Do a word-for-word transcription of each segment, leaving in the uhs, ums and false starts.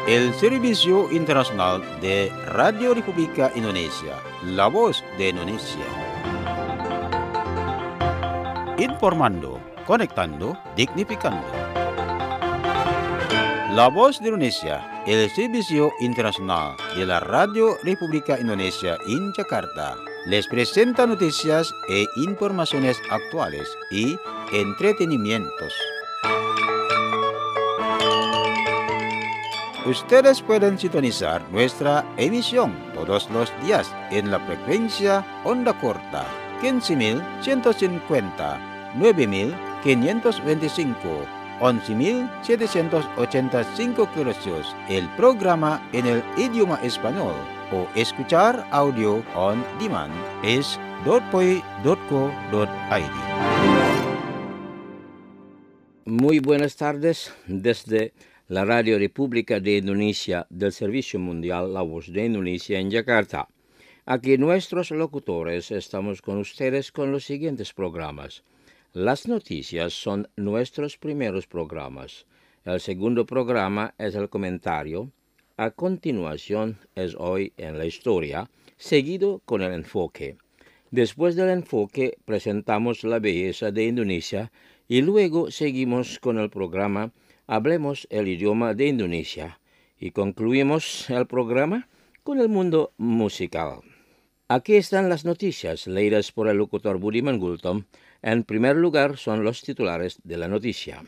El Servicio Internacional de Radio República Indonesia, la voz de Indonesia. Informando, conectando, dignificando. La voz de Indonesia, el Servicio Internacional de la Radio República Indonesia en Jakarta, les presenta noticias e informaciones actuales y entretenimientos. Ustedes pueden sintonizar nuestra emisión todos los días en la frecuencia onda corta quince mil ciento cincuenta, nueve mil quinientos veinticinco, once mil setecientos ochenta y cinco kHz, el programa en el idioma español, o escuchar audio on demand es dotpoi punto co punto id. Muy buenas tardes desde la Radio República de Indonesia del Servicio Mundial La Voz de Indonesia en Yakarta. Aquí nuestros locutores estamos con ustedes con los siguientes programas. Las noticias son nuestros primeros programas. El segundo programa es el comentario. A continuación es Hoy en la Historia, seguido con el enfoque. Después del enfoque presentamos la belleza de Indonesia y luego seguimos con el programa Hablemos el idioma de Indonesia y concluimos el programa con el mundo musical. Aquí están las noticias leídas por el locutor Budiman Gultom. En primer lugar son los titulares de la noticia.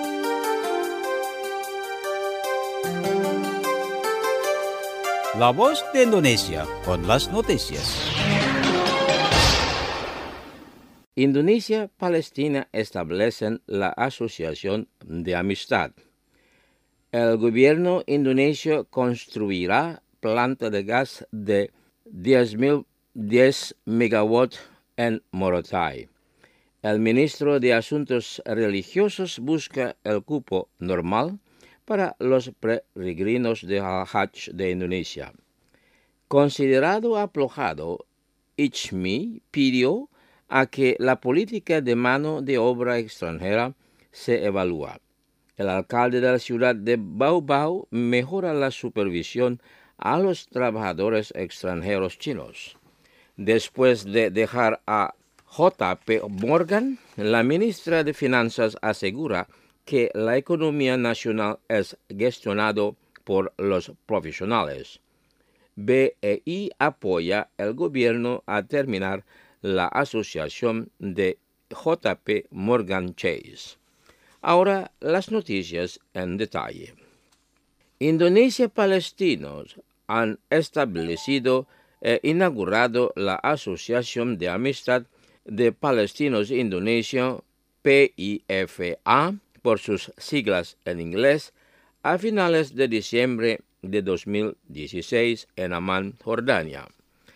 La voz de Indonesia con las noticias. Indonesia y Palestina establecen la Asociación de Amistad. El gobierno indonesio construirá planta de gas de diez megawatts en Morotai. El ministro de Asuntos Religiosos busca el cupo normal para los peregrinos de Al-Hajj de Indonesia. Considerado aflojado, Ichmi pidió a que la política de mano de obra extranjera se evalúa. El alcalde de la ciudad de Bau Bau mejora la supervisión a los trabajadores extranjeros chinos. Después de dejar a J P Morgan, la ministra de Finanzas asegura que la economía nacional es gestionada por los profesionales. B E I apoya al gobierno a terminar la asociación de J P Morgan Chase. Ahora las noticias en detalle. Indonesia y palestinos han establecido e inaugurado la Asociación de Amistad de Palestinos Indonesia, P I F A, por sus siglas en inglés, a finales de diciembre de dos mil dieciséis en Amán, Jordania.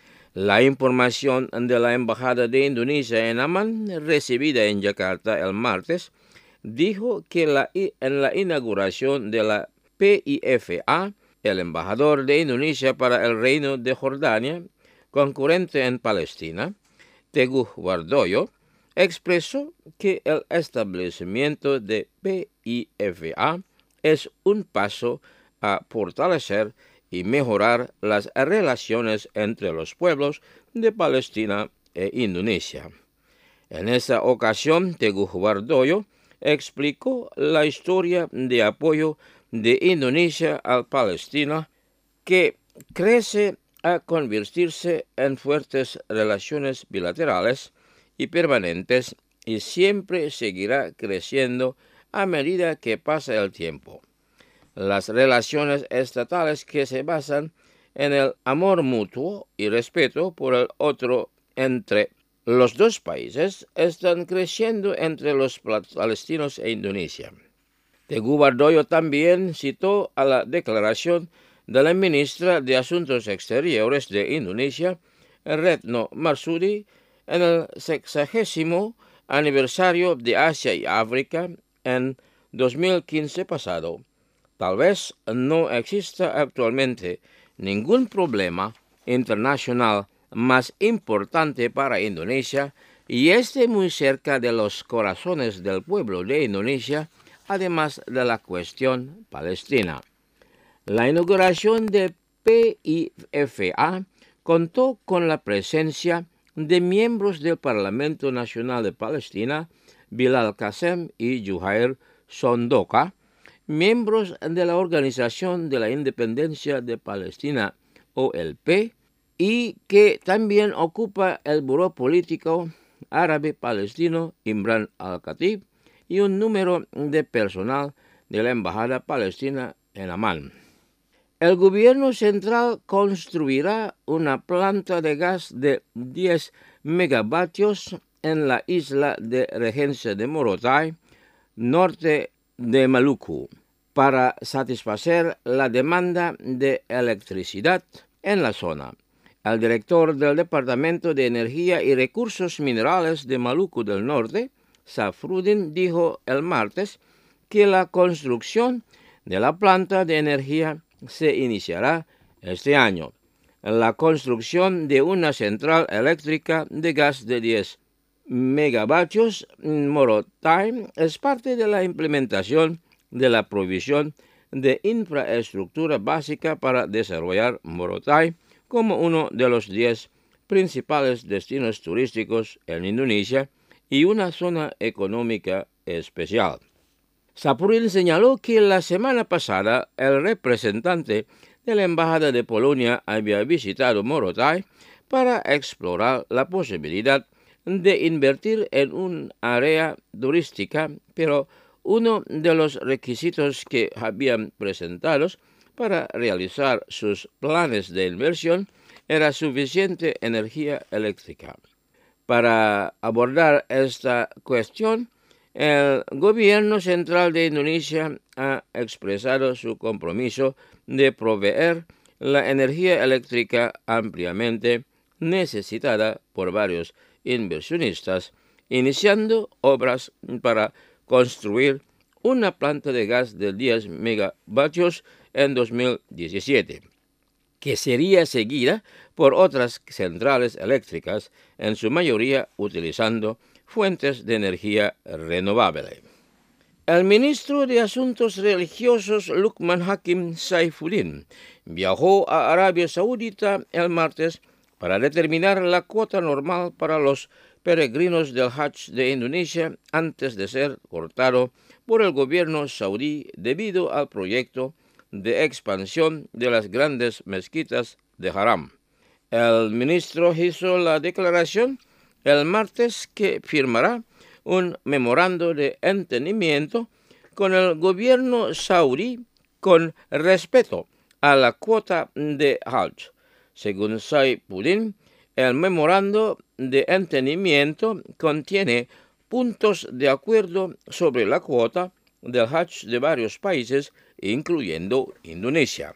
La información de la Embajada de Indonesia en Amán, recibida en Yakarta el martes, dijo que la, en la inauguración de la P I F A, el embajador de Indonesia para el Reino de Jordania, concurrente en Palestina, Teguh Wardoyo, expresó que el establecimiento de P I F A es un paso a fortalecer y mejorar las relaciones entre los pueblos de Palestina e Indonesia. En esa ocasión, Teguh Wardoyo explicó la historia de apoyo de Indonesia a Palestina, que crece a convertirse en fuertes relaciones bilaterales y permanentes y siempre seguirá creciendo a medida que pasa el tiempo. Las relaciones estatales que se basan en el amor mutuo y respeto por el otro entre los dos países están creciendo entre los palestinos e Indonesia. Teguh Wardoyo también citó a la declaración de la ministra de Asuntos Exteriores de Indonesia, Retno Marsudi, en el sexagésimo aniversario de Asia y África en dos mil quince pasado. Tal vez no exista actualmente ningún problema internacional más importante para Indonesia y esté muy cerca de los corazones del pueblo de Indonesia, además de la cuestión palestina. La inauguración de P I F A contó con la presencia de miembros del Parlamento Nacional de Palestina, Bilal Qasem y Juhair Sondoka, miembros de la Organización de la Independencia de Palestina, O L P, y que también ocupa el Buró Político Árabe Palestino Imran Al-Khatib y un número de personal de la Embajada Palestina en Amán. El gobierno central construirá una planta de gas de diez megavatios en la isla de Regencia de Morotai, norte de Maluku, para satisfacer la demanda de electricidad en la zona. El director del Departamento de Energía y Recursos Minerales de Maluku del Norte, Safruddin, dijo el martes que la construcción de la planta de energía se iniciará este año. La construcción de una central eléctrica de gas de diez megavatios en Morotai es parte de la implementación de la provisión de infraestructura básica para desarrollar Morotai como uno de los diez principales destinos turísticos en Indonesia y una zona económica especial. Safruddin señaló que la semana pasada el representante de la Embajada de Polonia había visitado Morotai para explorar la posibilidad de invertir en un área turística, pero uno de los requisitos que habían presentado para realizar sus planes de inversión era suficiente energía eléctrica. Para abordar esta cuestión, el gobierno central de Indonesia ha expresado su compromiso de proveer la energía eléctrica ampliamente necesitada por varios inversionistas, iniciando obras para construir una planta de gas de diez megavatios en dos mil diecisiete, que sería seguida por otras centrales eléctricas, en su mayoría utilizando fuentes de energía renovable. El ministro de Asuntos Religiosos Luqman Hakim Saifuddin viajó a Arabia Saudita el martes para determinar la cuota normal para los peregrinos del Hajj de Indonesia antes de ser cortado por el gobierno saudí debido al proyecto de expansión de las grandes mezquitas de Haram. El ministro hizo la declaración el martes que firmará un memorando de entendimiento con el gobierno saudí con respecto a la cuota de Hajj. Según Saifuddin, el memorando de entendimiento contiene puntos de acuerdo sobre la cuota del Hajj de varios países, incluyendo Indonesia.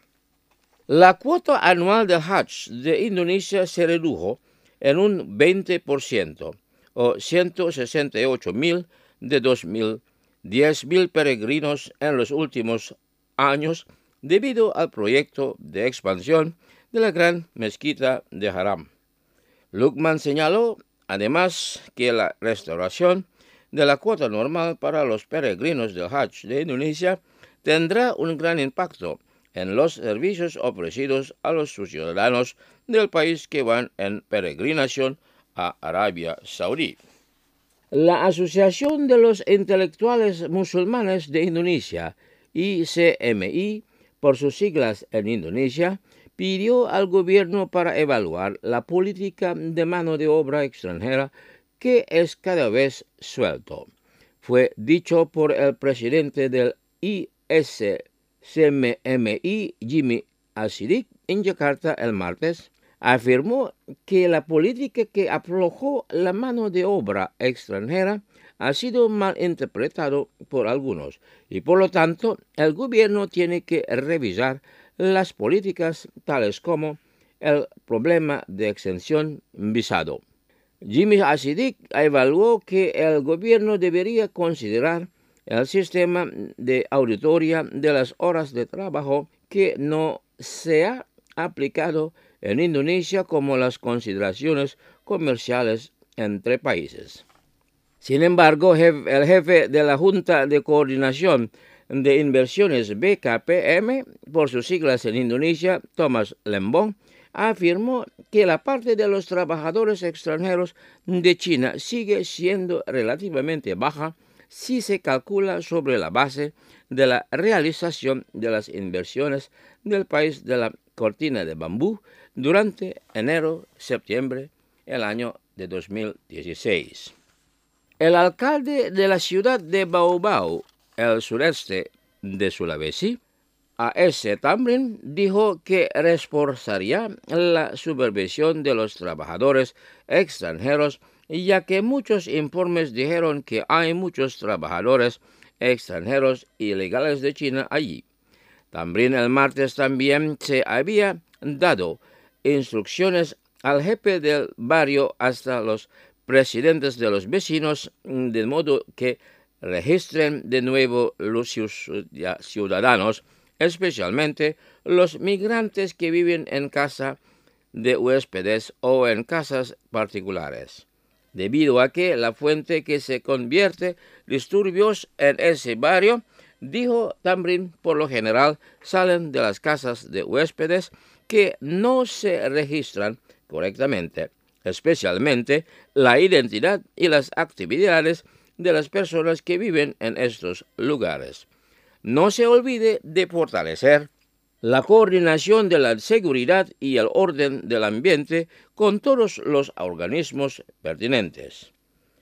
La cuota anual del Hajj de Indonesia se redujo en un veinte por ciento, o ciento sesenta y ocho mil de dos mil diez mil peregrinos en los últimos años, debido al proyecto de expansión de la gran mezquita de Haram. Luqman señaló, además, que la restauración de la cuota normal para los peregrinos del Hajj de Indonesia tendrá un gran impacto en los servicios ofrecidos a los ciudadanos del país que van en peregrinación a Arabia Saudí. La Asociación de los Intelectuales Musulmanes de Indonesia, I C M I, por sus siglas en Indonesia, pidió al gobierno para evaluar la política de mano de obra extranjera que es cada vez suelto. Fue dicho por el presidente del I C M I, Jimmy Asidik, en Yakarta el martes. Afirmó que la política que aflojó la mano de obra extranjera ha sido mal interpretado por algunos y, por lo tanto, el gobierno tiene que revisar las políticas tales como el problema de exención visado. Jimmy Asidik evaluó que el gobierno debería considerar el sistema de auditoría de las horas de trabajo que no se ha aplicado en Indonesia como las consideraciones comerciales entre países. Sin embargo, el jefe de la Junta de Coordinación de Inversiones B K P M, por sus siglas en Indonesia, Thomas Lembong, afirmó que la parte de los trabajadores extranjeros de China sigue siendo relativamente baja si se calcula sobre la base de la realización de las inversiones del país de la cortina de bambú durante enero-septiembre del año de dos mil dieciséis. El alcalde de la ciudad de Baobao, el sureste de Sulawesi, A S Tamrin, dijo que reforzaría la supervisión de los trabajadores extranjeros, ya que muchos informes dijeron que hay muchos trabajadores extranjeros ilegales de China allí. También el martes también se había dado instrucciones al jefe del barrio hasta los presidentes de los vecinos, de modo que registren de nuevo los ciudadanos, especialmente los migrantes que viven en casa de huéspedes o en casas particulares, debido a que la fuente que se convierte disturbios en ese barrio, dijo Tamrin, por lo general salen de las casas de huéspedes que no se registran correctamente, especialmente la identidad y las actividades de las personas que viven en estos lugares. No se olvide de fortalecer la coordinación de la seguridad y el orden del ambiente con todos los organismos pertinentes.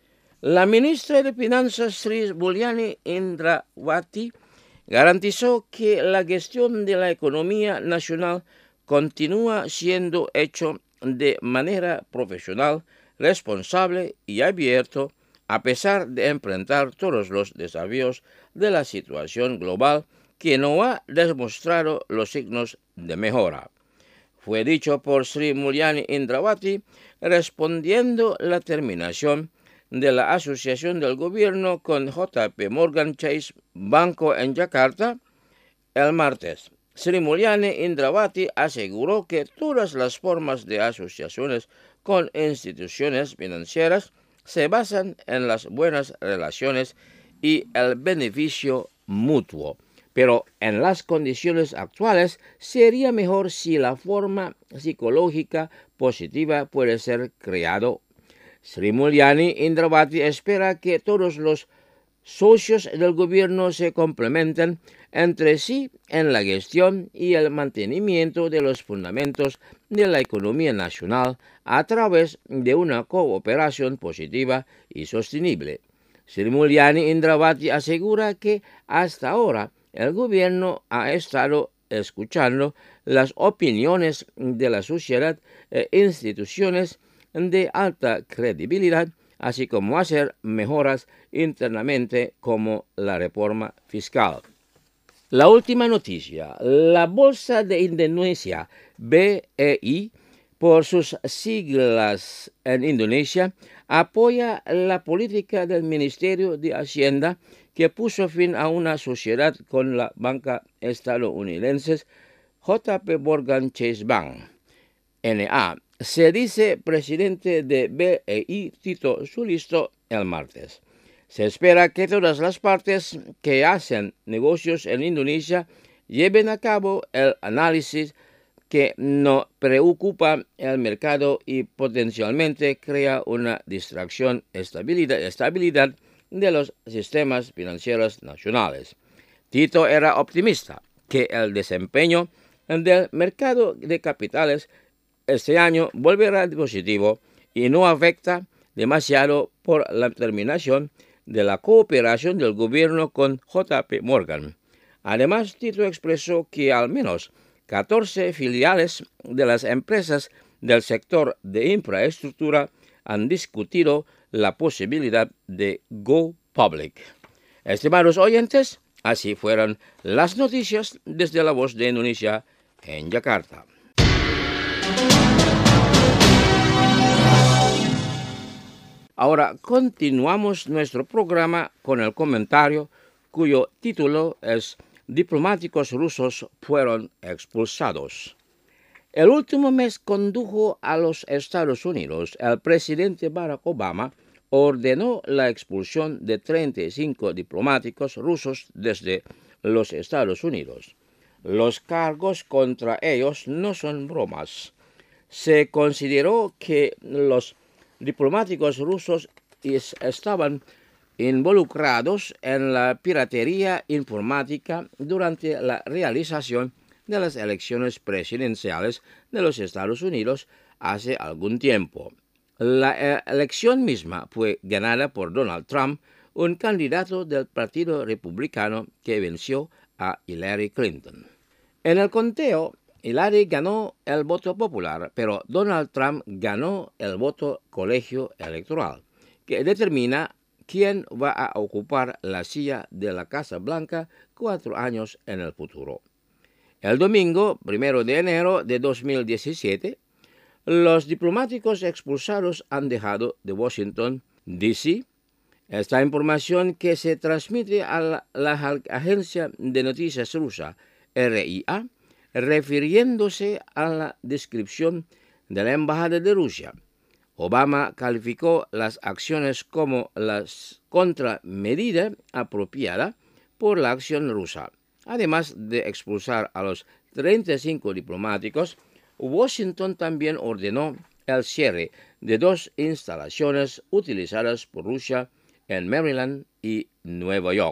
La ministra de Finanzas Sri Mulyani Indrawati garantizó que la gestión de la economía nacional continúa siendo hecho de manera profesional, responsable y abierto, a pesar de enfrentar todos los desafíos de la situación global que no ha demostrado los signos de mejora. Fue dicho por Sri Mulyani Indrawati respondiendo la terminación de la asociación del gobierno con J P Morgan Chase Banco en Yakarta el martes. Sri Mulyani Indrawati aseguró que todas las formas de asociaciones con instituciones financieras se basan en las buenas relaciones y el beneficio mutuo, pero en las condiciones actuales sería mejor si la forma psicológica positiva puede ser creado. Sri Mulyani Indrawati espera que todos los socios del gobierno se complementen entre sí en la gestión y el mantenimiento de los fundamentos de la economía nacional a través de una cooperación positiva y sostenible. Sri Mulyani Indrawati asegura que hasta ahora el gobierno ha estado escuchando las opiniones de la sociedad e instituciones de alta credibilidad, así como hacer mejoras internamente como la reforma fiscal. La última noticia. La Bolsa de Indonesia, B E I, por sus siglas en Indonesia, apoya la política del Ministerio de Hacienda que puso fin a una sociedad con la banca estadounidense J P Morgan Chase Bank, N A. Se dice presidente de B E I, Tito Sulisto, el martes. Se espera que todas las partes que hacen negocios en Indonesia lleven a cabo el análisis que no preocupa el mercado y potencialmente crea una distracción estabilidad, estabilidad de los sistemas financieros nacionales. Tito era optimista que el desempeño del mercado de capitales este año volverá positivo y no afecta demasiado por la terminación de la cooperación del gobierno con J P Morgan. Además, Tito expresó que al menos catorce filiales de las empresas del sector de infraestructura han discutido la posibilidad de go public. Estimados oyentes, así fueron las noticias desde La Voz de Indonesia en Yakarta. Ahora continuamos nuestro programa con el comentario cuyo título es Diplomáticos rusos fueron expulsados. El último mes condujo a los Estados Unidos. El presidente Barack Obama ordenó la expulsión de treinta y cinco diplomáticos rusos desde los Estados Unidos. Los cargos contra ellos no son bromas. Se consideró que los diplomáticos rusos estaban involucrados en la piratería informática durante la realización de las elecciones presidenciales de los Estados Unidos hace algún tiempo. La elección misma fue ganada por Donald Trump, un candidato del Partido Republicano que venció a Hillary Clinton. En el conteo, Hillary ganó el voto popular, pero Donald Trump ganó el voto colegio electoral, que determina quién va a ocupar la silla de la Casa Blanca cuatro años en el futuro. El domingo, primero de enero de dos mil diecisiete, los diplomáticos expulsados han dejado de Washington, D C Esta información, que se transmite a la, la agencia de noticias rusa R I A, refiriéndose a la descripción de la embajada de Rusia. Obama calificó las acciones como la contramedida apropiada por la acción rusa. Además de expulsar a los treinta y cinco diplomáticos, Washington también ordenó el cierre de dos instalaciones utilizadas por Rusia en Maryland y Nueva York.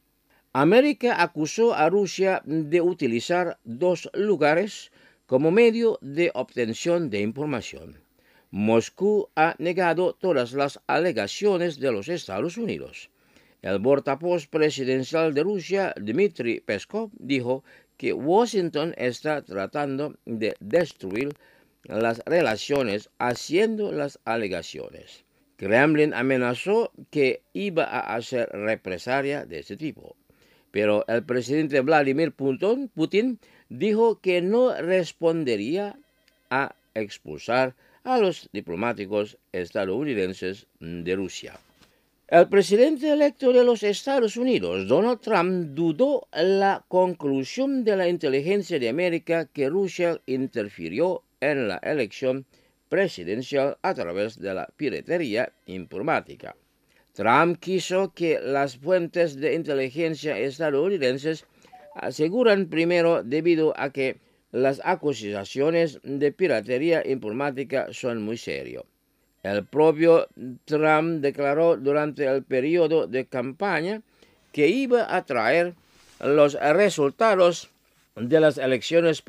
América acusó a Rusia de utilizar dos lugares como medio de obtención de información. Moscú ha negado todas las alegaciones de los Estados Unidos. El portavoz presidencial de Rusia, Dmitry Peskov, dijo que Washington está tratando de destruir las relaciones haciendo las alegaciones. Kremlin amenazó que iba a hacer represalia de este tipo, pero el presidente Vladimir Putin dijo que no respondería a expulsar a los diplomáticos estadounidenses de Rusia. El presidente electo de los Estados Unidos, Donald Trump, dudó la conclusión de la inteligencia de América que Rusia interfirió en la elección presidencial a través de la piratería informática. Trump quiso que las fuentes de inteligencia estadounidenses aseguran primero debido a que las acusaciones de piratería informática son muy serias. El propio Trump declaró durante el periodo de campaña que iba a traer los resultados de las elecciones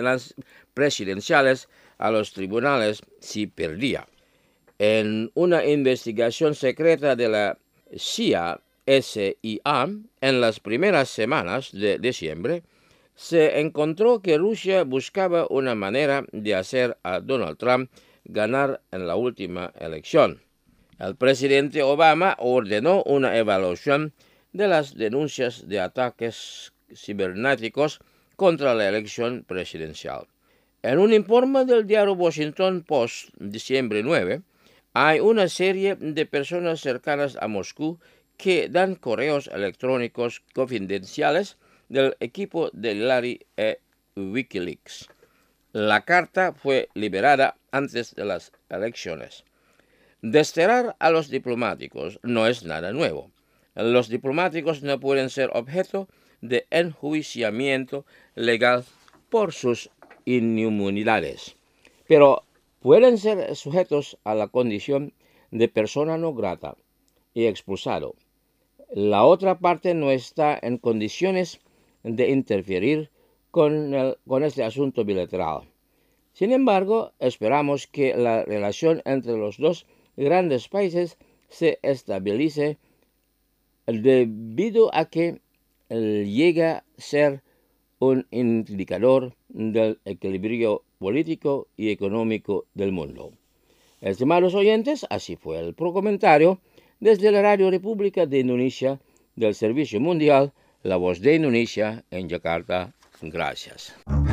presidenciales a los tribunales si perdía. En una investigación secreta de la C I A, S I A, en las primeras semanas de diciembre, se encontró que Rusia buscaba una manera de hacer a Donald Trump ganar en la última elección. El presidente Obama ordenó una evaluación de las denuncias de ataques cibernéticos contra la elección presidencial. En un informe del diario Washington Post, diciembre nueve, hay una serie de personas cercanas a Moscú que dan correos electrónicos confidenciales del equipo de Hillary e Wikileaks. La carta fue liberada antes de las elecciones. Desterrar a los diplomáticos no es nada nuevo. Los diplomáticos no pueden ser objeto de enjuiciamiento legal por sus inmunidades, pero pueden ser sujetos a la condición de persona no grata y expulsado. La otra parte no está en condiciones de interferir con, el, con este asunto bilateral. Sin embargo, esperamos que la relación entre los dos grandes países se estabilice debido a que llega a ser un indicador del equilibrio político y económico del mundo. Estimados oyentes, así fue el procomentario desde la Radio República de Indonesia del Servicio Mundial, La Voz de Indonesia en Yakarta. Gracias.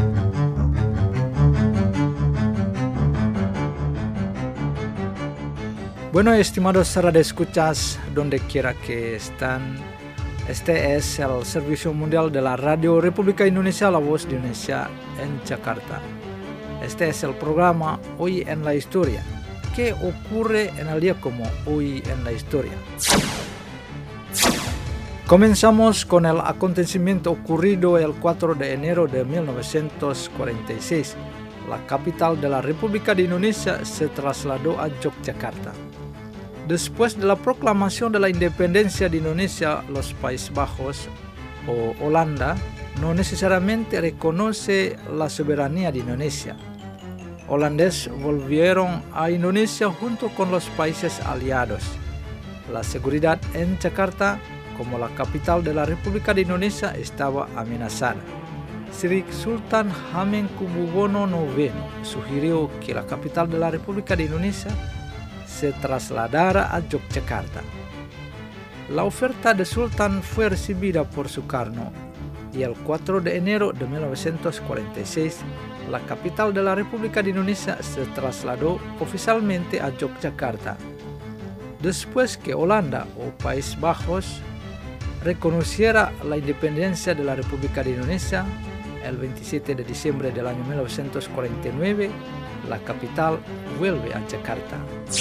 Bueno, estimados radioescuchas, donde quiera que están, este es el Servicio Mundial de la Radio República Indonesia, La Voz de Indonesia en Jakarta. Este es el programa Hoy en la Historia. ¿Qué ocurre en el día como hoy en la historia? Comenzamos con el acontecimiento ocurrido el cuatro de enero de mil novecientos cuarenta y seis. La capital de la República de Indonesia se trasladó a Yogyakarta. Después de la proclamación de la independencia de Indonesia, los Países Bajos o Holanda no necesariamente reconoce la soberanía de Indonesia. Holandeses volvieron a Indonesia junto con los países aliados. La seguridad en Yakarta, como la capital de la República de Indonesia, estaba amenazada. Sri Sultan Hamengkubuwono noveno sugirió que la capital de la República de Indonesia se trasladara a Yogyakarta. La oferta de Sultan fue recibida por Sukarno y el cuatro de enero de mil novecientos cuarenta y seis la capital de la República de Indonesia se trasladó oficialmente a Yogyakarta. Después que Holanda o Países Bajos reconociera la independencia de la República de Indonesia, el veintisiete de diciembre del año mil novecientos cuarenta y nueve, la capital vuelve a Yakarta.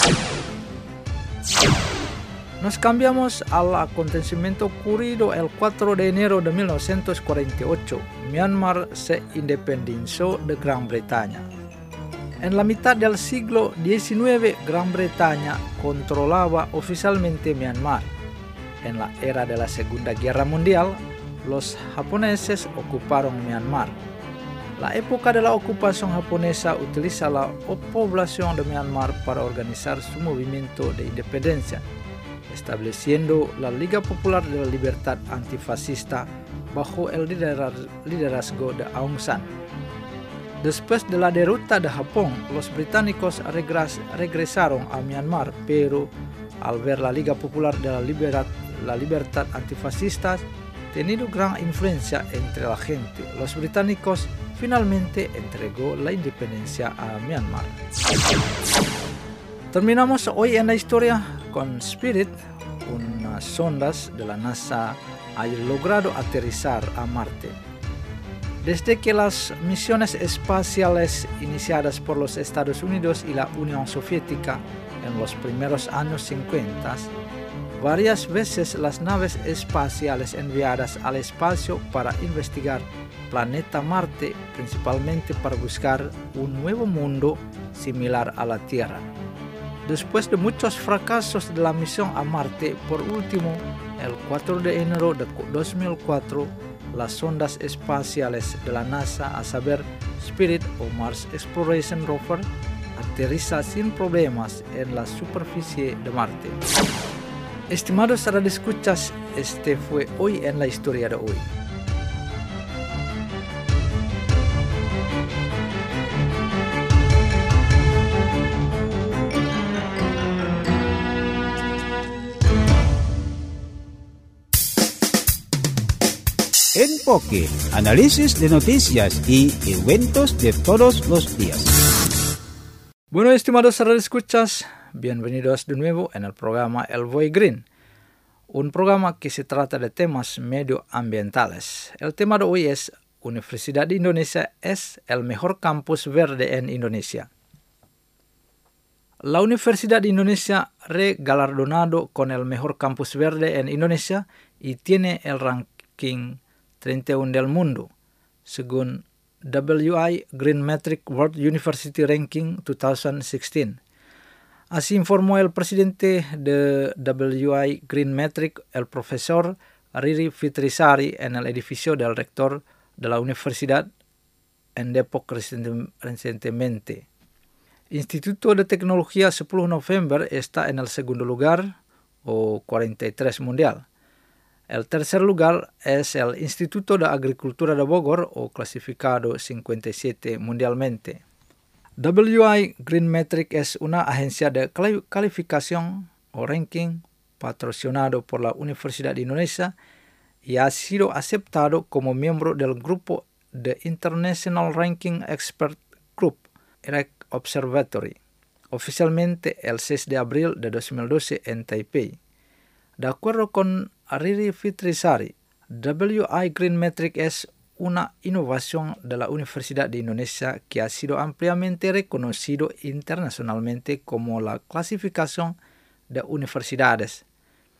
Nos cambiamos al acontecimiento ocurrido el cuatro de enero de mil novecientos cuarenta y ocho. Myanmar se independizó de Gran Bretaña. En la mitad del siglo diecinueve, Gran Bretaña controlaba oficialmente Myanmar. En la era de la Segunda Guerra Mundial, los japoneses ocuparon Myanmar. La época de la ocupación japonesa utiliza la población de Myanmar para organizar su movimiento de independencia, estableciendo la Liga Popular de la Libertad Antifascista bajo el liderazgo de Aung San. Después de la derrota de Japón, los británicos regres, regresaron a Myanmar, pero al ver la Liga Popular de la Libertad, la Libertad Antifascista teniendo gran influencia entre la gente, los británicos finalmente entregó la independencia a Myanmar. Terminamos hoy en la historia con Spirit, unas sondas de la NASA han logrado aterrizar a Marte. Desde que las misiones espaciales iniciadas por los Estados Unidos y la Unión Soviética en los primeros años cincuenta, varias veces las naves espaciales enviadas al espacio para investigar planeta Marte, principalmente para buscar un nuevo mundo similar a la Tierra. Después de muchos fracasos de la misión a Marte, por último, el cuatro de enero de dos mil cuatro, las sondas espaciales de la NASA, a saber Spirit o Mars Exploration Rover, aterriza sin problemas en la superficie de Marte. Estimados radioescuchas, este fue hoy en la historia de hoy. Enfoque, análisis de noticias y eventos de todos los días. Bueno, estimados radioescuchas, bienvenidos de nuevo en el programa El Voy Green, un programa que se trata de temas medioambientales. El tema de hoy es: Universidad de Indonesia es el mejor campus verde en Indonesia. La Universidad de Indonesia regalardonado con el mejor campus verde en Indonesia y tiene el ranking treinta y uno del mundo, según W I Green Metric World University Ranking dos mil dieciséis. Así informó el presidente de W I Green Metric, el profesor Riri Fitrisari, en el edificio del rector de la universidad en Depok recientemente. Instituto de Tecnología sepuluh November está en el segundo lugar, o cuarenta y tres mundial. El tercer lugar es el Instituto de Agricultura de Bogor, o clasificado cincuenta y siete mundialmente. W I Green Metric es una agencia de calificación o ranking patrocinado por la Universidad de Indonesia y ha sido aceptado como miembro del grupo de International Ranking Expert Group, I R A C Observatory, oficialmente el seis de abril de dos mil doce en Taipei. De acuerdo con Riri Fitrisari, W I Green Metric es una innovación de la Universidad de Indonesia que ha sido ampliamente reconocido internacionalmente como la clasificación de universidades.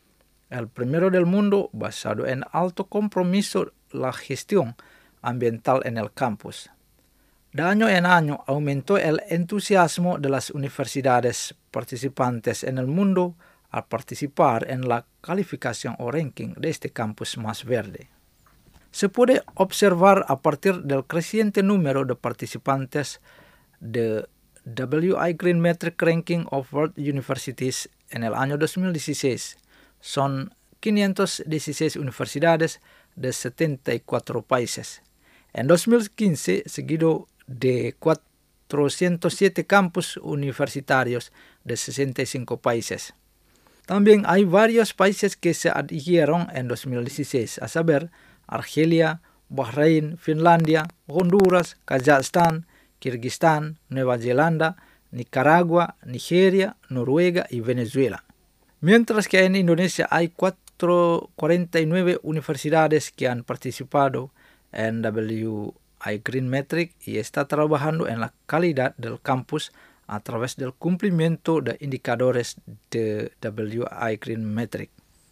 el primero del mundo basado en alto compromiso la gestión ambiental en el campus. De año en año aumentó el entusiasmo de las universidades participantes en el mundo al participar en la calificación o ranking de este campus más verde. Se puede observar a partir del creciente número de participantes de W I Green Metric Ranking of World Universities en el año dos mil dieciséis. Son quinientas dieciséis universidades de setenta y cuatro países. En dos mil quince, seguido de cuatrocientos siete campus universitarios de sesenta y cinco países. También hay varios países que se adhirieron en dos mil dieciséis, a saber, Argelia, Bahrein, Finlandia, Honduras, Kazajstán, Kirguistán, Nueva Zelanda, Nicaragua, Nigeria, Noruega y Venezuela. Mientras que en Indonesia hay cuarenta y nueve universidades que han participado en W I Green Metric y está trabajando en la calidad del campus a través del cumplimiento de indicadores de W I Green Metric.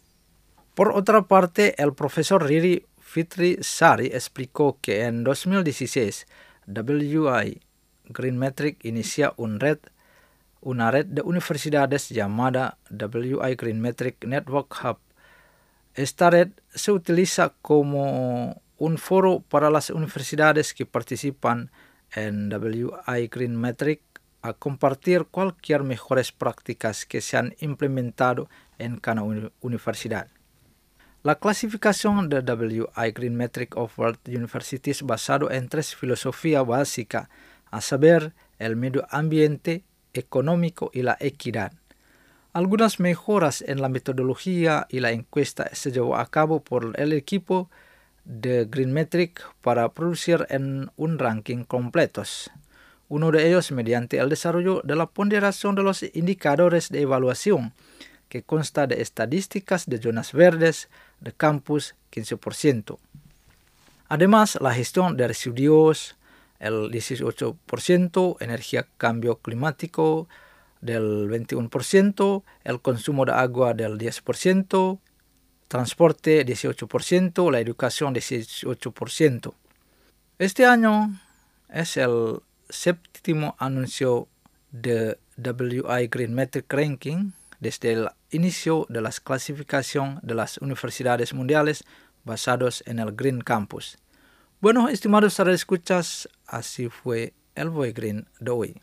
Por otra parte, el profesor Riri Fitrisari explicó que en dos mil dieciséis W I Green Metric inicia un red, una red de universidades llamada W I Green Metric Network Hub. Esta red se utiliza como un foro para las universidades que participan en W I Green Metric a compartir cualquier mejores prácticas que se han implementado en cada universidad. La clasificación de W I Green Metric of World Universities basado en tres filosofías básicas, a saber, el medio ambiente, económico y la equidad. Algunas mejoras en la metodología y la encuesta se llevó a cabo por el equipo de Green Metric para producir en un ranking completos. Uno de ellos mediante el desarrollo de la ponderación de los indicadores de evaluación, que consta de estadísticas de zonas verdes, de campus quince por ciento. Además, la gestión de residuos, el dieciocho por ciento, energía cambio climático del veintiuno por ciento, el consumo de agua del diez por ciento, transporte dieciocho por ciento, la educación dieciocho por ciento. Este año es el séptimo anuncio de W I Green Metric Ranking desde el inicio de la clasificación de las universidades mundiales basados en el Green Campus. Bueno, estimados radioescuchas, así fue el Voy Green de hoy.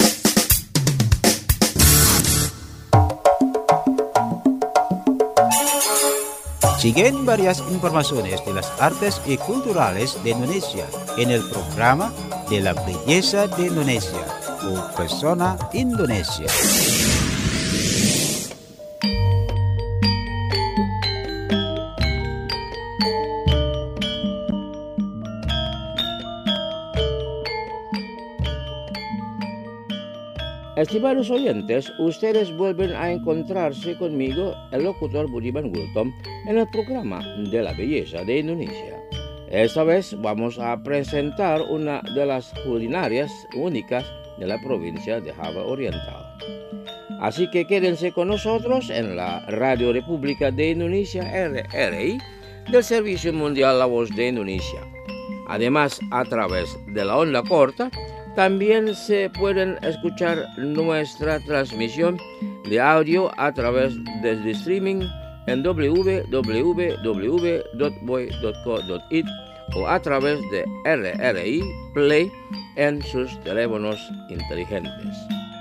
Siguen varias informaciones de las artes y culturales de Indonesia en el programa de la belleza de Indonesia o Persona Indonesia. Estimados oyentes, ustedes vuelven a encontrarse conmigo, el locutor Budiman Gultom, en el programa de la belleza de Indonesia. Esta vez vamos a presentar una de las culinarias únicas de la provincia de Java Oriental. Así que quédense con nosotros en la Radio República de Indonesia R R I del Servicio Mundial La Voz de Indonesia. Además, a través de la onda corta, también se pueden escuchar nuestra transmisión de audio a través del streaming en w w w punto voy punto co punto it o a través de R R I Play en sus teléfonos inteligentes.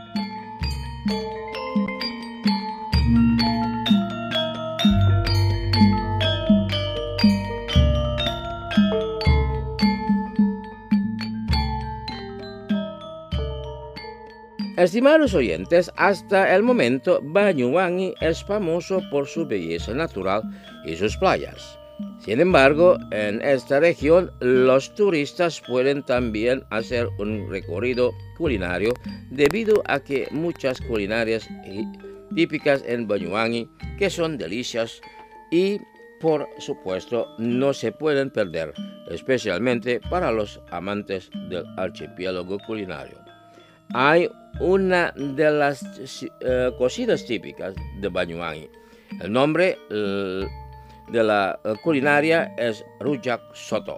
Estimados oyentes, hasta el momento Banyuwangi es famoso por su belleza natural y sus playas. Sin embargo, en esta región los turistas pueden también hacer un recorrido culinario debido a que muchas culinarias típicas en Banyuwangi que son deliciosas y por supuesto no se pueden perder, especialmente para los amantes del archipiélago culinario. Hay una de las uh, cocinas típicas de Banyuwangi. El nombre de la culinaria es rujak soto.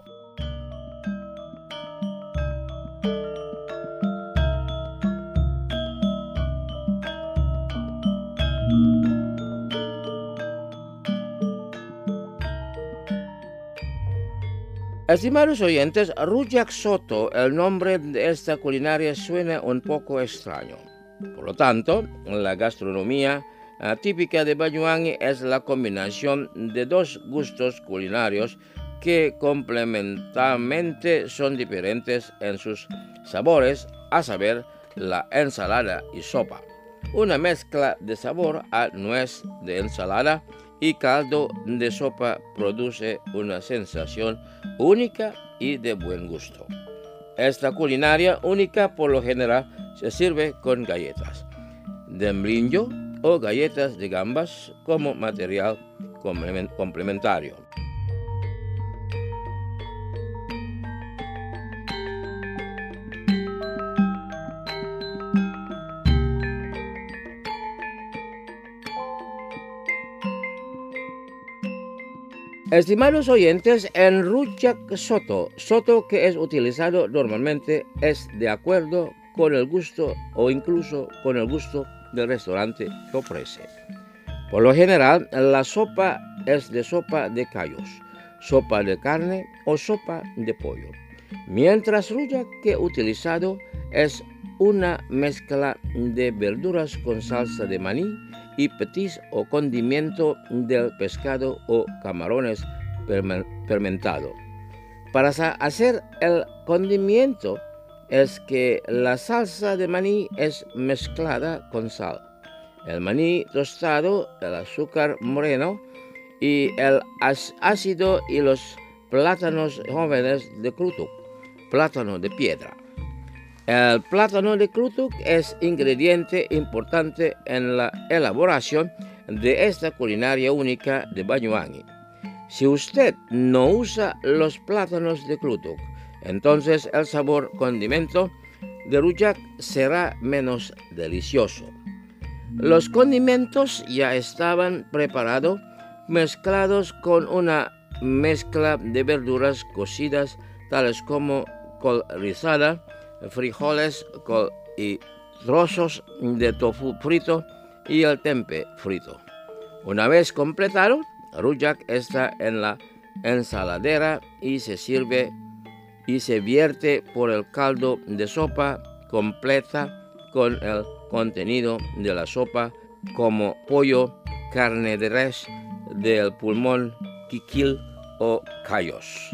Estimados oyentes, rujak soto, el nombre de esta culinaria suena un poco extraño. Por lo tanto, la gastronomía uh, típica de Banyuwangi es la combinación de dos gustos culinarios que complementarmente son diferentes en sus sabores, a saber, la ensalada y sopa. Una mezcla de sabor a nuez de ensalada y caldo de sopa produce una sensación única y de buen gusto. Esta culinaria única por lo general se sirve con galletas de membrillo o galletas de gambas como material complementario. Estimados oyentes, en rujak soto, soto que es utilizado normalmente es de acuerdo con el gusto o incluso con el gusto del restaurante que ofrece. Por lo general, la sopa es de sopa de callos, sopa de carne o sopa de pollo, mientras rujak que he utilizado es una mezcla de verduras con salsa de maní y petis o condimento del pescado o camarones fermentado. Para hacer el condimento es que la salsa de maní es mezclada con sal, el maní tostado, el azúcar moreno y el ácido y los plátanos jóvenes de Klutuk, plátano de piedra. El plátano de Klutuk es ingrediente importante en la elaboración de esta culinaria única de Banyuwangi. Si usted no usa los plátanos de Klutuk, entonces el sabor condimento de rujak será menos delicioso. Los condimentos ya estaban preparados, mezclados con una mezcla de verduras cocidas tales como col rizada, frijoles, col y trozos de tofu frito y el tempe frito. Una vez completado, rujak está en la ensaladera y se sirve y se vierte por el caldo de sopa completa con el contenido de la sopa como pollo, carne de res, del pulmón, kikil o callos.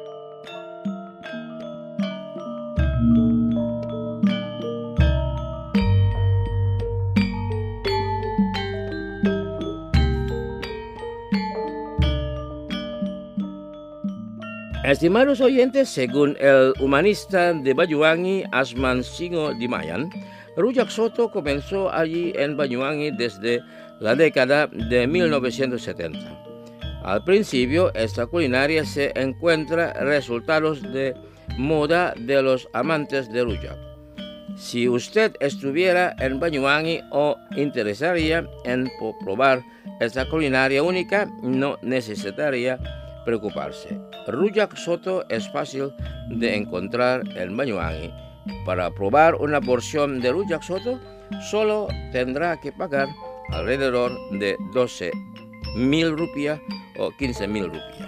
Estimados oyentes, según el humanista de Banyuwangi, Asman Singo Dimayan, rujak soto comenzó allí en Banyuwangi desde la década de mil novecientos setenta. Al principio, esta culinaria se encuentra resultados de moda de los amantes de rujak. Si usted estuviera en Banyuwangi o interesaría en probar esta culinaria única, no necesitaría preocuparse. Rujak soto es fácil de encontrar en Banyuwangi. Para probar una porción de rujak soto, solo tendrá que pagar alrededor de doce mil rupias o quince mil rupias.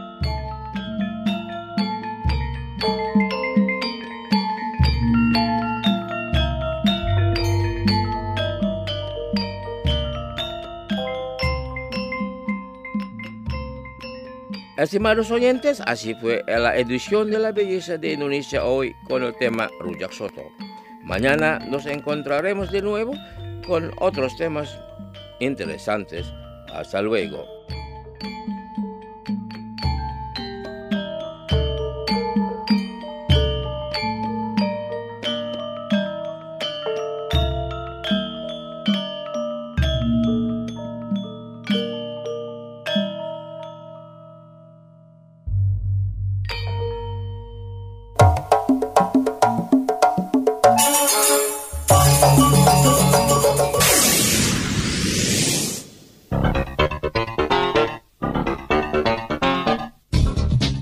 Estimados oyentes, así fue la edición de La Belleza de Indonesia hoy con el tema rujak soto. Mañana nos encontraremos de nuevo con otros temas interesantes. Hasta luego.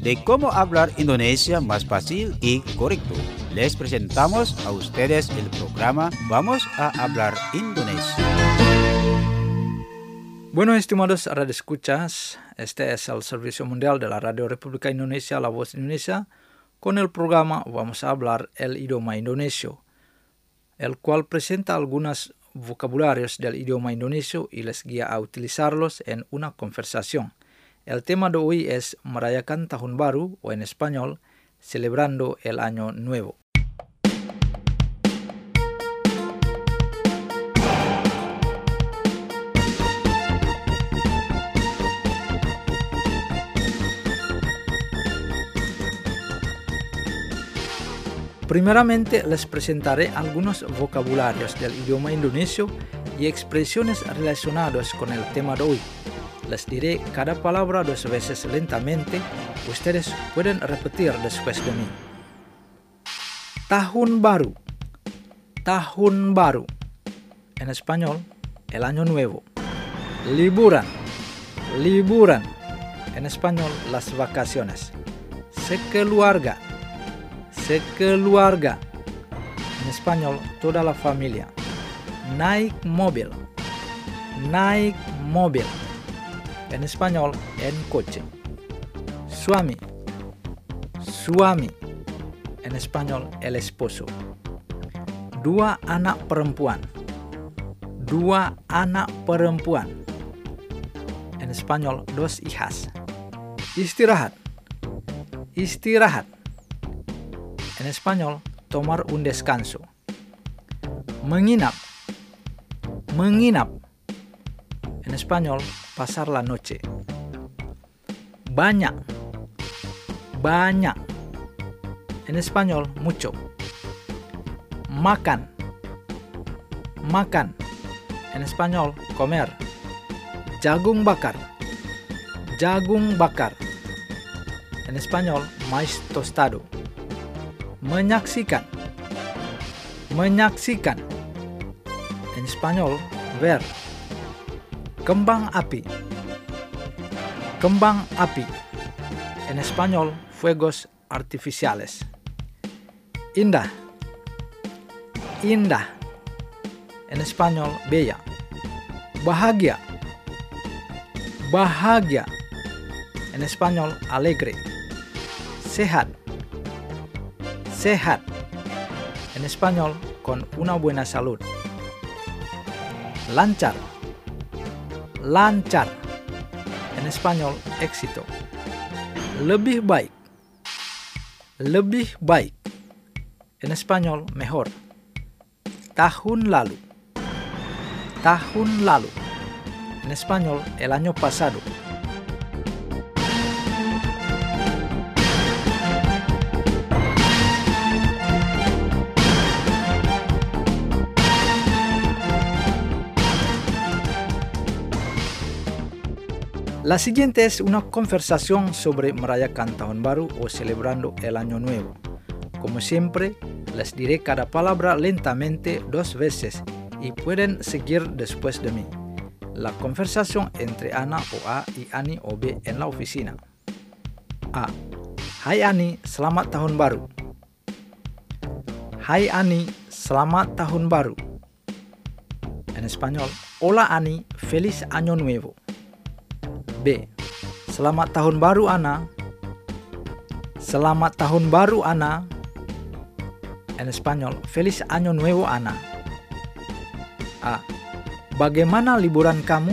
de cómo hablar Indonesia más fácil y correcto. Les presentamos a ustedes el programa Vamos a hablar Indonesia. Bueno, estimados radioescuchas, este es el Servicio Mundial de la Radio República Indonesia, La Voz de Indonesia, con el programa Vamos a hablar el idioma indonesio, el cual presenta algunos vocabularios del idioma indonesio y les guía a utilizarlos en una conversación. El tema de hoy es merayakan Tahun Baru, o en español, celebrando el Año Nuevo. Primeramente les presentaré algunos vocabularios del idioma indonesio y expresiones relacionadas con el tema de hoy. Les diré cada palabra dos veces lentamente. Ustedes pueden repetir después de mí. Tahun Baru. Tahun Baru. En español, el Año Nuevo. Liburan. Liburan. En español, las vacaciones. Sekeluarga. Sekeluarga. En español, toda la familia. Naik mobil. Naik mobil. En español, en coche. Suami. Suami. En español, el esposo. Dua anak perempuan. Dua anak perempuan. En español, dos hijas. Istirahat. Istirahat. En español, tomar un descanso. Menginap. Menginap. En español, pasar la noche. Banyak. Banyak. En español, mucho. Makan. Makan. En español, comer. Jagung bakar. Jagung bakar. En español, maíz tostado. Menyaksikan. Menyaksikan. En español, ver. Kembang api. Kembang api. En español, fuegos artificiales. Indah. Indah. En español, bella. Bahagia. Bahagia. En español, alegre. Sehat. Sehat. En español, con una buena salud. Lancar. Lancar. En español, éxito. Lebih baik. Lebih baik. En español, mejor. Tahun lalu. Tahun lalu. En español, el año pasado. La siguiente es una conversación sobre merayakan Tahun Baru o celebrando el Año Nuevo. Como siempre, les diré cada palabra lentamente dos veces y pueden seguir después de mí. La conversación entre Ana o A y Ani o B en la oficina. A. Hai Ani, selamat Tahun Baru. Hai Ani, selamat Tahun Baru. En español, hola Ani, feliz Año Nuevo. B. Selamat Tahun Baru Ana. Selamat Tahun Baru Ana. En español, feliz Año Nuevo Ana. A. Bagaimana liburan kamu?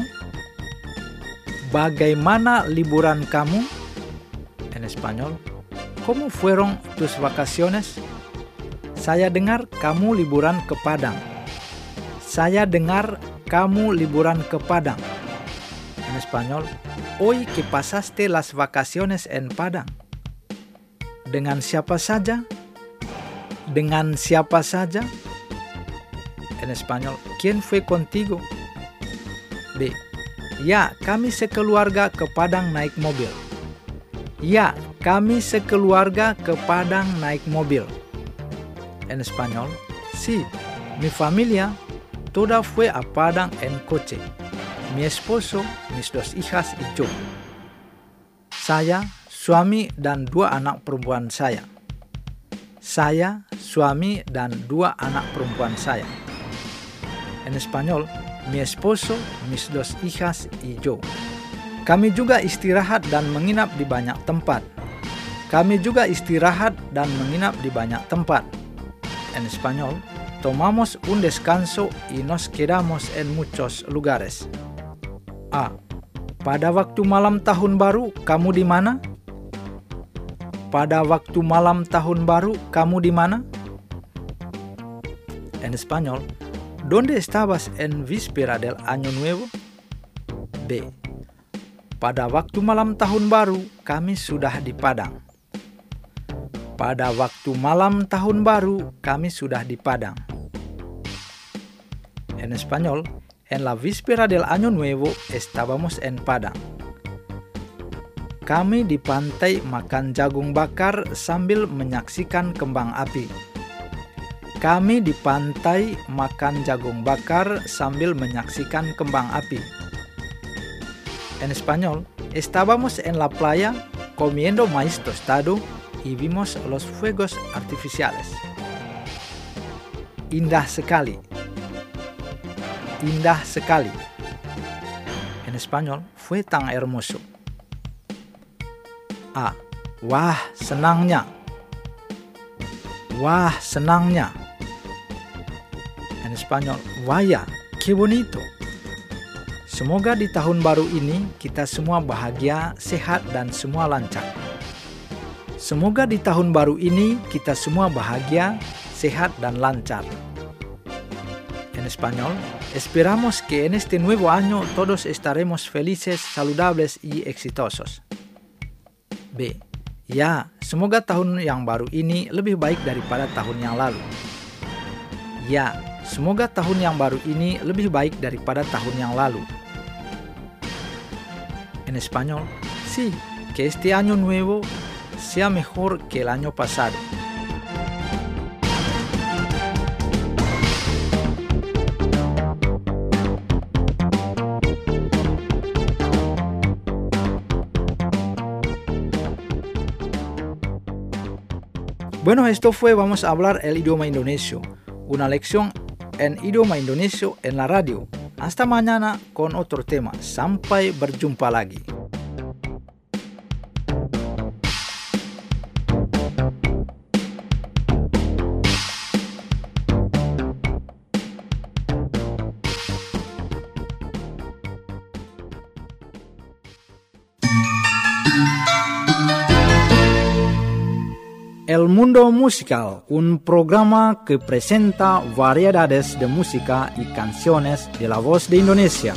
Bagaimana liburan kamu? En español, ¿cómo fueron tus vacaciones? Saya dengar kamu liburan ke Padang. Saya dengar kamu liburan ke Padang. En español, hoy que pasaste las vacaciones en Padang. ¿Dengan siapa saja? ¿Dengan siapa saja? En español, ¿quién fue contigo? B. Ya, kami sekeluarga ke Padang naik mobil. Ya, kami sekeluarga ke Padang naik mobil. En español, sí, mi familia toda fue a Padang en coche. Mi esposo, mis dos hijas y yo. Saya, suami dan dua anak perempuan saya. Saya, suami, dan dua anak perempuan saya. En español, mi esposo, mis dos hijas y yo. Kami juga istirahat dan menginap di banyak tempat. Kami juga istirahat dan menginap di banyak tempat. En español, tomamos un descanso y nos quedamos en muchos lugares. A. Pada waktu malam tahun baru, kamu di mana? Pada waktu malam tahun baru, kamu di mana? En español, ¿dónde estabas en víspera del Año Nuevo? B. Pada waktu malam tahun baru, kami sudah di Padang. Pada waktu malam tahun baru, kami sudah di Padang. En español, en la víspera del Año Nuevo, estábamos en Padang. Kami di pantai makan jagung bakar sambil menyaksikan kembang api. Kami di pantai makan jagung bakar sambil menyaksikan kembang api. En español, estábamos en la playa comiendo maíz tostado y vimos los fuegos artificiales. Indah sekali. Indah sekali. En español, fue tan hermoso. A. Wah, senangnya. Wah, senangnya. En español, vaya, qué bonito. Semoga di tahun baru ini kita semua bahagia, sehat, dan semua lancar. Semoga di tahun baru ini kita semua bahagia, sehat, dan lancar. En español, esperamos que en este nuevo año todos estaremos felices, saludables, y exitosos. B. Ya, semoga tahun yang baru ini lebih baik daripada tahun yang lalu. Ya, semoga tahun yang baru ini lebih baik daripada tahun yang lalu. En español, sí, que este año nuevo sea mejor que el año pasado. Bueno, esto fue Vamos a hablar el idioma indonesio, una lección en idioma indonesio en la radio. Hasta mañana con otro tema. Sampai berjumpa lagi. El Mundo Musical, un programa que presenta variedades de música y canciones de la voz de Indonesia.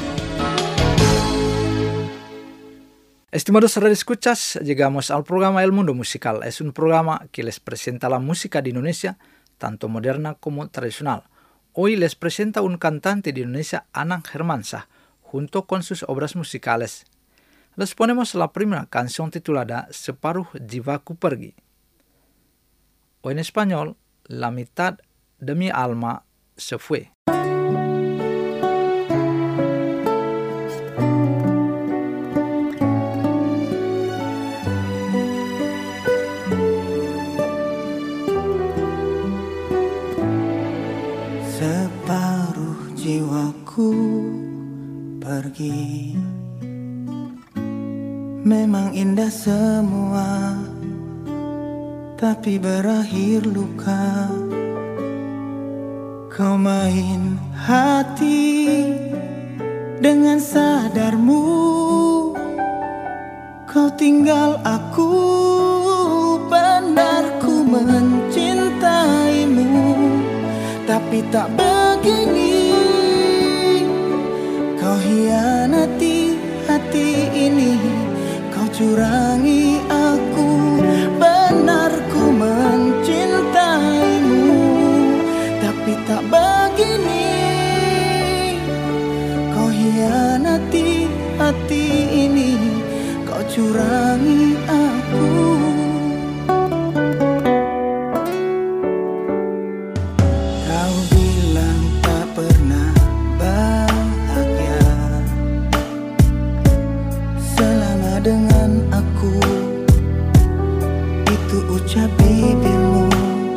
Estimados radioescuchas, llegamos al programa El Mundo Musical. Es un programa que les presenta la música de Indonesia, tanto moderna como tradicional. Hoy les presenta un cantante de Indonesia, Anang Hermansyah, junto con sus obras musicales. Les ponemos la primera canción titulada Separuh Jiwaku Pergi. O en español, la mitad de mi alma se fue. Separuh jiwaku pergi, memang indah semua, tapi berakhir luka. Kau main hati dengan sadarmu, kau tinggal aku, benar ku mencintaimu, tapi tak begini. Kau hianati hati ini, kau curangi aku, benar ku mencintaimu, tapi tak begini. Kau hianati hati ini, kau curangi aku. Kau bilang tak pernah bahagia selama dengan aku, ucap bibirmu.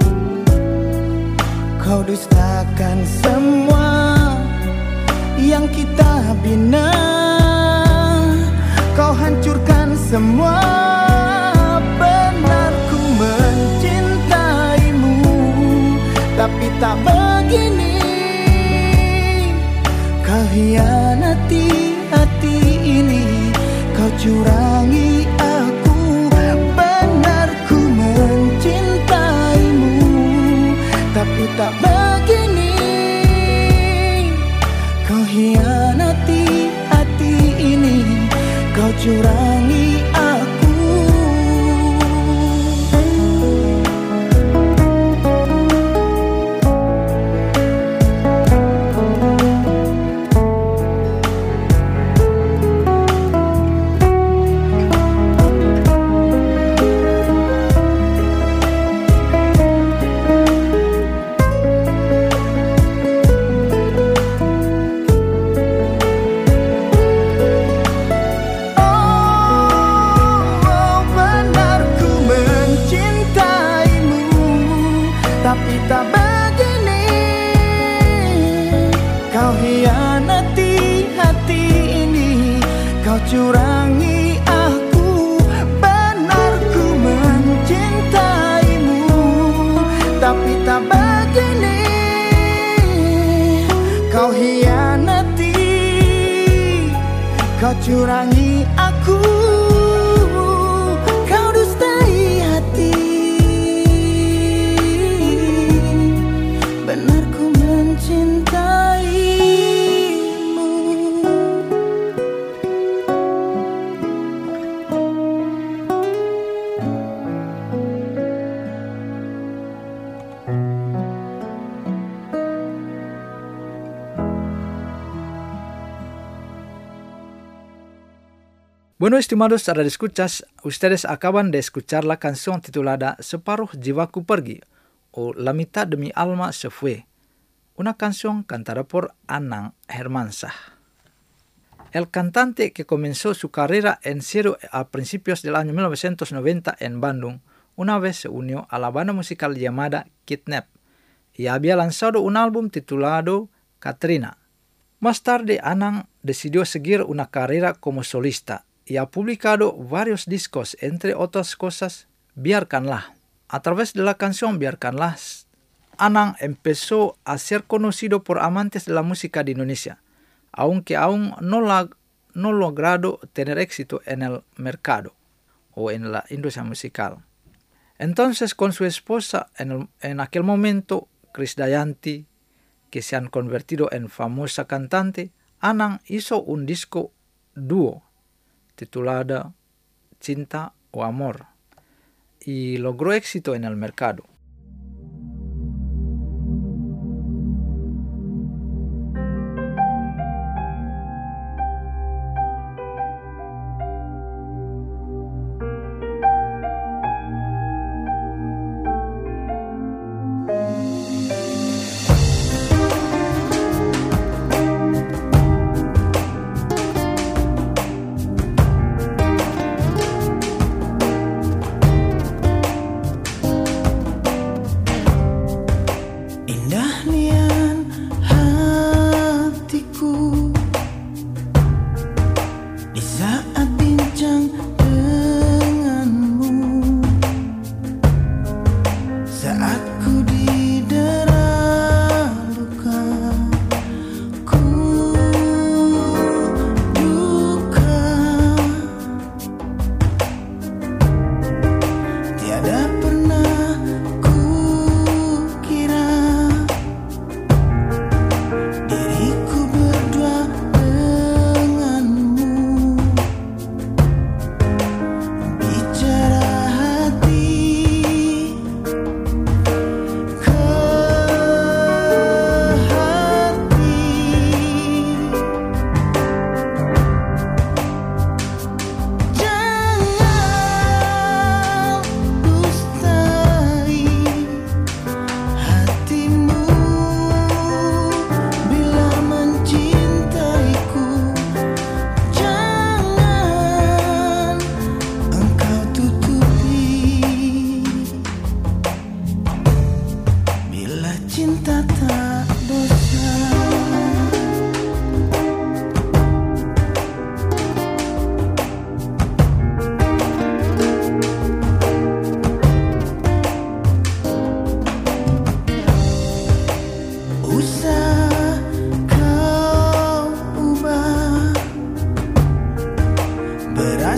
Kau dustakan semua yang kita bina. Kau hancurkan semua. Benar ku mencintaimu, tapi tak begini. Kau hianati hati ini, kau curangi aku. Benar ku mencintaimu, tapi tak begini. Kau hianati hati ini, kau curangi aku. Tapi tak begini. Kau hianati hati ini, kau curangi aku. Benar ku mencintaimu, tapi tak begini. Kau hianati, kau curangi aku. Kau dustai hati. Benar ku mencintaimu. Bueno, estimados radioescuchas, ustedes acaban de escuchar la canción titulada Separuh Jiwaku Pergi, o La mitad de mi alma se fue, una canción cantada por Anang Hermansyah. El cantante, que comenzó su carrera en serio a principios del año mil novecientos noventa en Bandung, una vez se unió a la banda musical llamada Kidnap y había lanzado un álbum titulado Katrina. Más tarde, Anang decidió seguir una carrera como solista y ha publicado varios discos, entre otras cosas, Biarkanlah. A través de la canción Biarkanlah, Anang empezó a ser conocido por amantes de la música de Indonesia, aunque aún no ha no logrado tener éxito en el mercado o en la industria musical. Entonces, con su esposa en, el, en aquel momento, Krisdayanti, que se han convertido en famosa cantante, Anang hizo un disco dúo titulado Cinta o Amor y logró éxito en el mercado.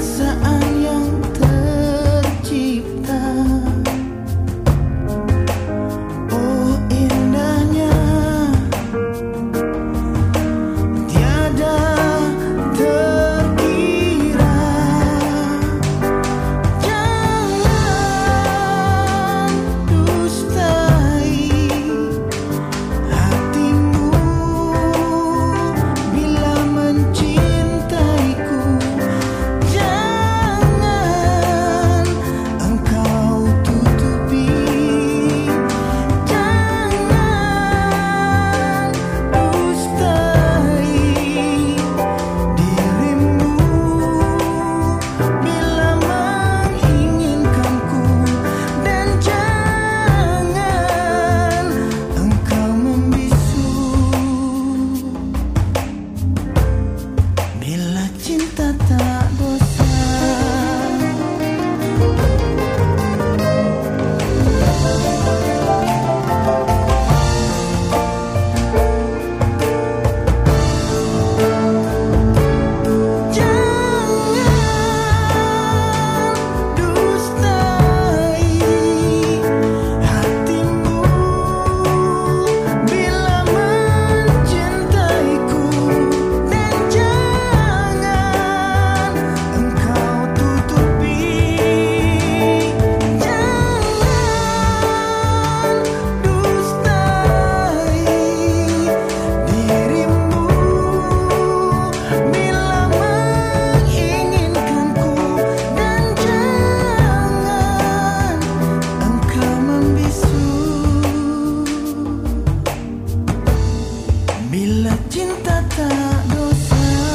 perasaan yang tercipta. Oh indahnya, tiada terkira. Jangan dustai hatimu bila mencintaiku. Jangan engkau tutupi. Jangan dustai dirimu bila menginginkanku. Dan jangan engkau membisu bila cinta tak dosa. Jangan dustai hatimu bila mencintaiku. Dan jangan engkau tutupi. Jangan dustai dirimu bila menginginkanku. Dan jangan engkau membisu bila cinta tak dosa.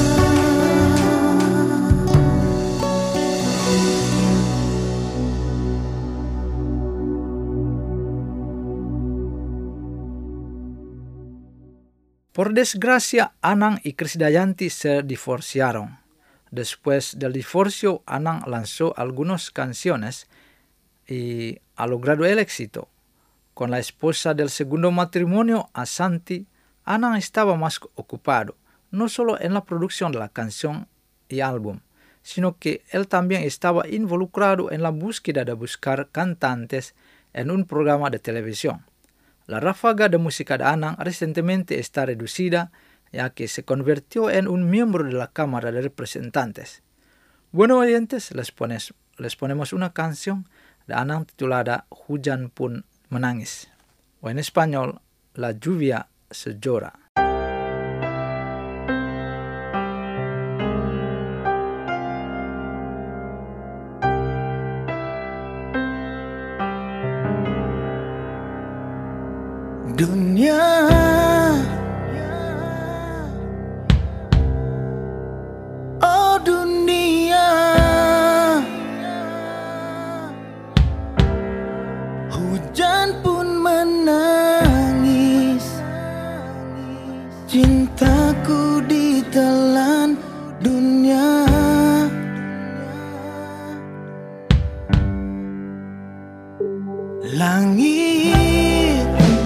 Por desgracia, Anang y Krisdayanti se divorciaron. Después del divorcio, Anang lanzó algunas canciones y ha logrado el éxito. Con la esposa del segundo matrimonio, Asanti, Anang estaba más ocupado, no solo en la producción de la canción y álbum, sino que él también estaba involucrado en la búsqueda de buscar cantantes en un programa de televisión. La ráfaga de música de Anang recientemente está reducida, ya que se convirtió en un miembro de la Cámara de Representantes. Bueno oyentes, les, pones, les ponemos una canción de Anang titulada Hujan Pun Menangis, o en español, La Lluvia Se Llora. Dunia, oh dunia, hujan pun menangis. Cintaku ditelan dunia. Langit,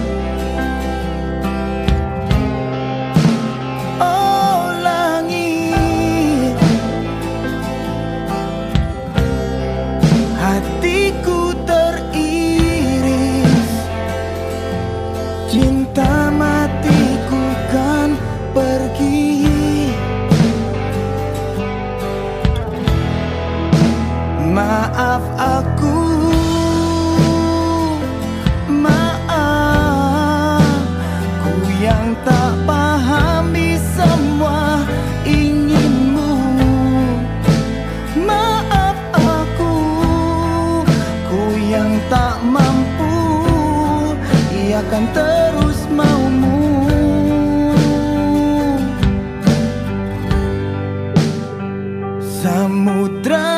oh langit, hatiku teriris. Cinta matiku kan pergi. Maaf aku, yang tak pahami semua inginmu. Maaf aku, ku yang tak mampu iakan terus maumu. Samudra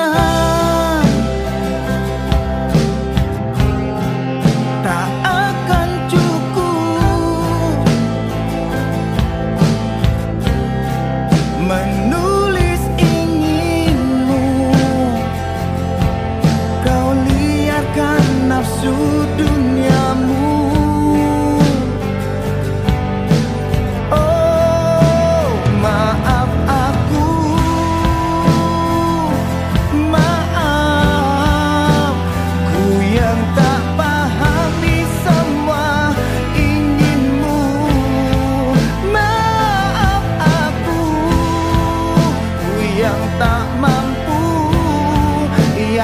tak akan cukup menulis inginmu. Kau liarkan nafsu duniamu.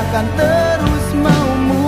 akan terus maumu.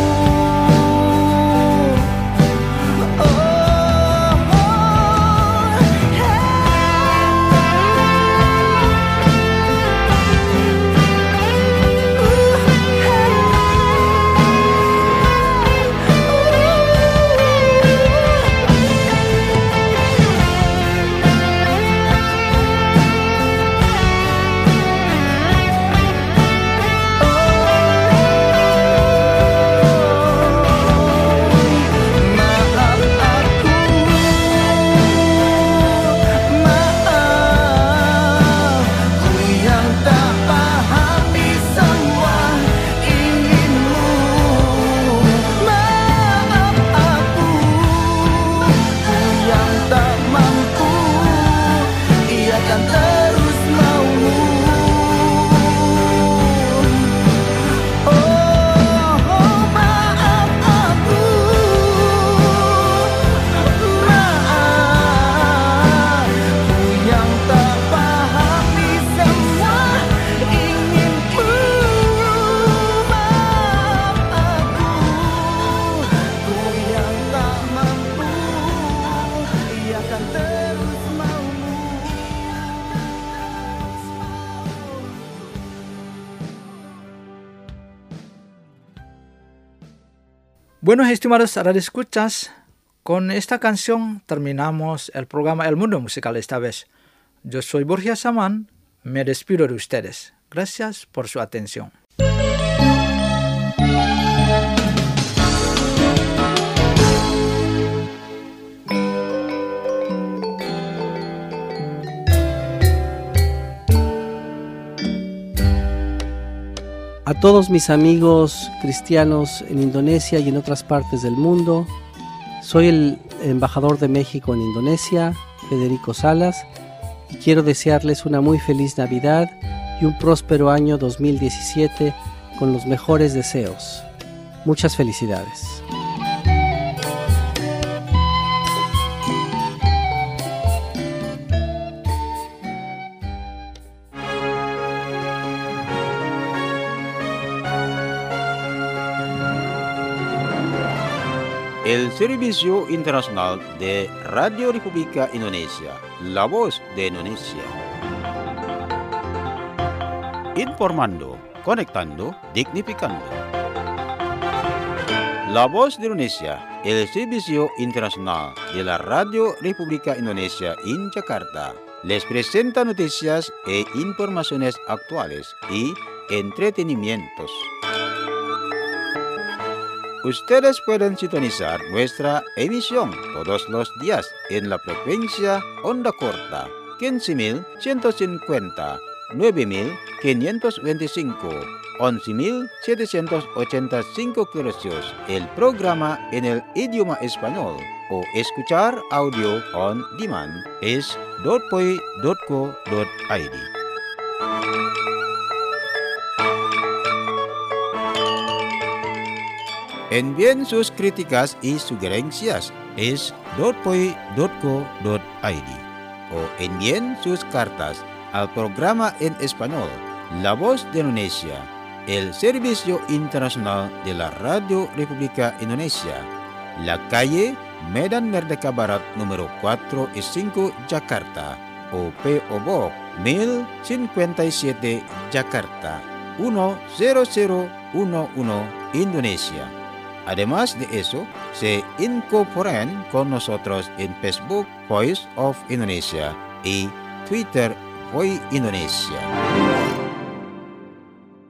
Bueno, estimados radioescuchas, con esta canción terminamos el programa El Mundo Musical esta vez. Yo soy Borja Samán, me despido de ustedes. Gracias por su atención. A todos mis amigos cristianos en Indonesia y en otras partes del mundo, soy el embajador de México en Indonesia, Federico Salas, y quiero desearles una muy feliz Navidad y un próspero año dos mil diecisiete con los mejores deseos. Muchas felicidades. El Servicio Internacional de Radio República Indonesia, La Voz de Indonesia. Informando, conectando, dignificando. La Voz de Indonesia, el Servicio Internacional de la Radio República Indonesia en Jakarta, les presenta noticias e informaciones actuales y entretenimientos. Ustedes pueden sintonizar nuestra emisión todos los días en la frecuencia onda corta quince mil ciento cincuenta, nueve mil quinientos veinticinco, once mil setecientos ochenta y cinco kHz, el programa en el idioma español, o escuchar audio on demand es dot poi dot co dot i d. Envíen sus críticas y sugerencias es dot poi dot co dot i d o envíen sus cartas al programa en español La Voz de Indonesia, el Servicio Internacional de la Radio República Indonesia, la calle Medan Merdeka Barat número cuatro y cinco, Jakarta, o P O Box mil cincuenta y siete, Jakarta, uno cero cero uno uno, Indonesia. Además de eso, se incorporan con nosotros en Facebook Voice of Indonesia y Twitter Voice Indonesia.